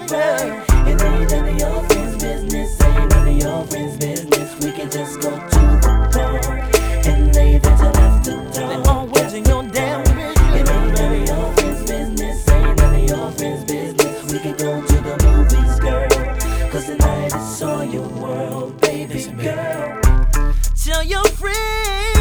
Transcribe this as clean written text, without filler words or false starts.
Yeah. It ain't none of your friends' business. Ain't none of your friends' business. We can just go to the park and leave it till after dark. They always in your damn business. It ain't none of your friends' business. Ain't none of your friends' business. We can go to the movies, girl. Cause tonight is all your world, baby girl. Tell your friends.